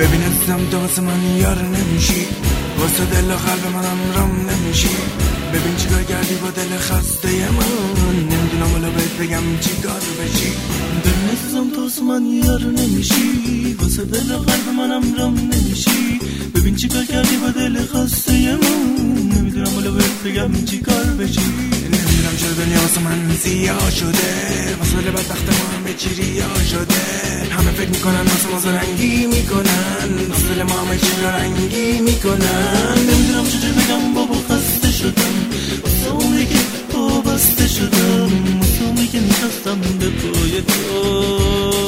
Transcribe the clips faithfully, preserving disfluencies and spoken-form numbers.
ببین عزیزم تو واسه من یار نمیشی، واسه دل و قلب منم رام نمیشی. ببین چیکار کردی با دل خسته من، نمیدونم حالا بهت بگم چیکار بشی. ببین عزیزم تو واسه من یار نمیشی، واسه دل و قلب منم رام نمیشی. ببین چیکار کردی با دل خسته من، نمیدونم حالا بهت بگم چیکار بشی. نمیدونم چرا دنیا واسه من سیاه شده، واسه دل بدبخت ما همه چی ریا شده. همه فکر میکنن واسه ما زرنگی میکنن، واسه دل ما همه چی رنگی میکنن. نمیدونم چجور بگم بابا خسته شدم، واسه اونی که وابسته شدم، واسه اونی که نشستم به پای تو.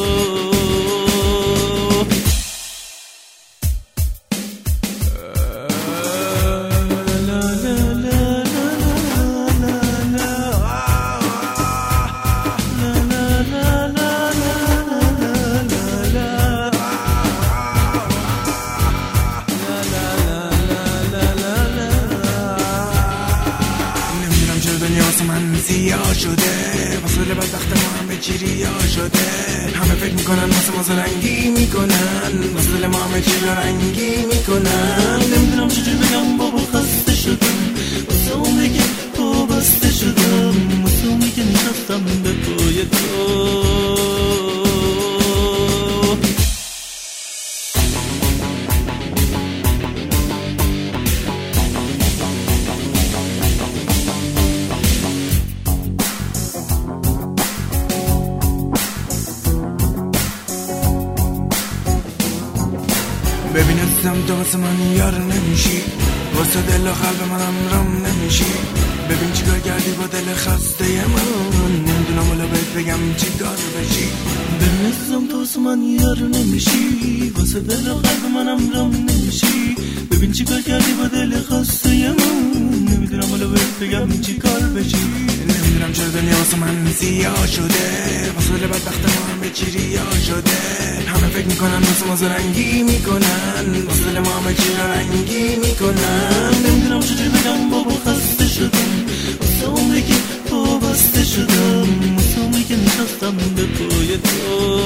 واسه من سیاه شده، واسه دل بدبخت ما همه چی ریا شده. همه فکر میکنن واسه ما زرنگی میکنن، واسه دل ما همه چی رنگی میکنن. نمیدونم چجور بگم بابا خسته شدم، واسه اونی که وابسته شدم، واسه اونی که نشستم به پای تو. ببین عزیزم تو واسه من یار نمیشی، واسه دل و قلب منم رام نمیشی. ببین چیکار کردی با دل خسته من، نمیدونم حالا بهت بگم چیکار بشی. ببین عزیزم تو واسه من یار نمیشی، واسه دل و قلب منم رام نمیشی. ببین چیکار کردی با دل خسته من، نمیدونم حالا بهت بگم چیکار بشی. نمیدونم چرا دنیا واسه من سیاه شده، واسه دل بدبخت ما همه چی ریا شده. همه فکر میکنن واسه ما زرنگی میکنن، واسه دل ما همه چی رنگی میکنن. نمیدونم چجور بگم بابا خسته شدم، واسه عمری که وابسته شدم، واسه عمری که نشستم به پای تو.